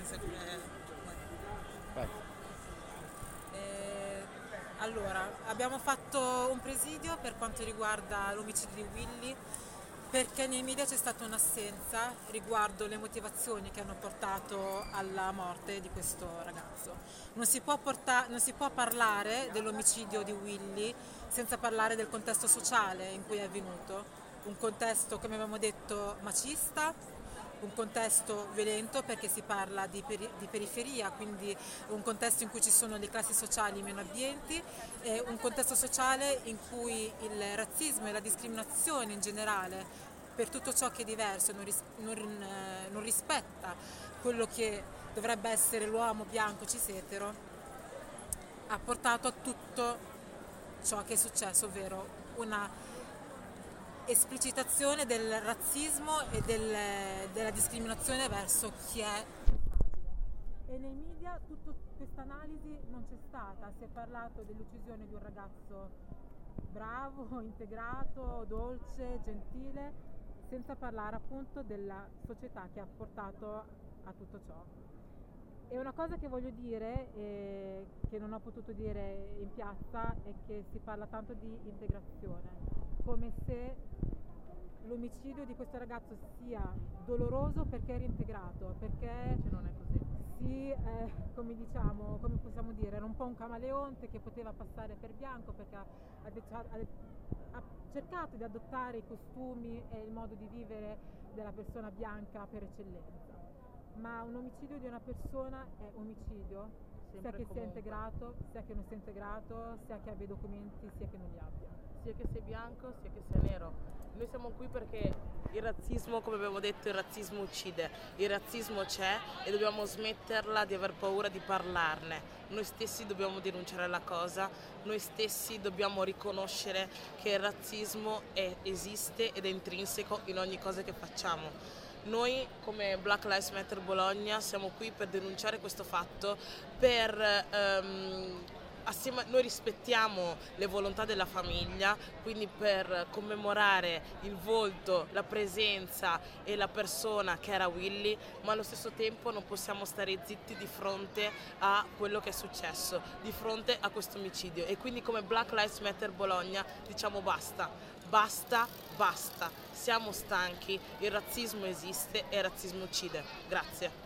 Vai. Allora, abbiamo fatto un presidio per quanto riguarda l'omicidio di Willy perché nei media c'è stata un'assenza riguardo le motivazioni che hanno portato alla morte di questo ragazzo. Non si può parlare dell'omicidio di Willy senza parlare del contesto sociale in cui è avvenuto, un contesto, come abbiamo detto, macista, un contesto violento perché si parla di periferia, quindi un contesto in cui ci sono le classi sociali meno abbienti, e un contesto sociale in cui il razzismo e la discriminazione in generale per tutto ciò che è diverso non rispetta quello che dovrebbe essere l'uomo bianco cis etero, ha portato a tutto ciò che è successo, ovvero una esplicitazione del razzismo e della discriminazione verso chi è fragile. E nei media tutta questa analisi non c'è stata, si è parlato dell'uccisione di un ragazzo bravo, integrato, dolce, gentile, senza parlare appunto della società che ha portato a tutto ciò. E una cosa che voglio dire, che non ho potuto dire in piazza, è che si parla tanto di integrazione, come se l'omicidio di questo ragazzo sia doloroso perché è reintegrato, perché Invece non è così. come diciamo, come possiamo dire, era un po' un camaleonte che poteva passare per bianco perché ha cercato di adottare i costumi e il modo di vivere della persona bianca per eccellenza. Ma un omicidio di una persona è omicidio, sia Sempre che sia comunque. integrato, sia che non sia integrato, sia che abbia i documenti, sia che non li abbia. Sia che sei bianco, sia che sei nero. Noi siamo qui perché il razzismo, come abbiamo detto, il razzismo uccide. Il razzismo c'è e dobbiamo smetterla di aver paura di parlarne. Noi stessi dobbiamo denunciare la cosa, noi stessi dobbiamo riconoscere che il razzismo esiste ed è intrinseco in ogni cosa che facciamo. Noi come Black Lives Matter Bologna siamo qui per denunciare questo fatto, noi rispettiamo le volontà della famiglia, quindi per commemorare il volto, la presenza e la persona che era Willy, ma allo stesso tempo non possiamo stare zitti di fronte a quello che è successo, di fronte a questo omicidio. E quindi come Black Lives Matter Bologna diciamo basta, basta, basta. Siamo stanchi, il razzismo esiste e il razzismo uccide. Grazie.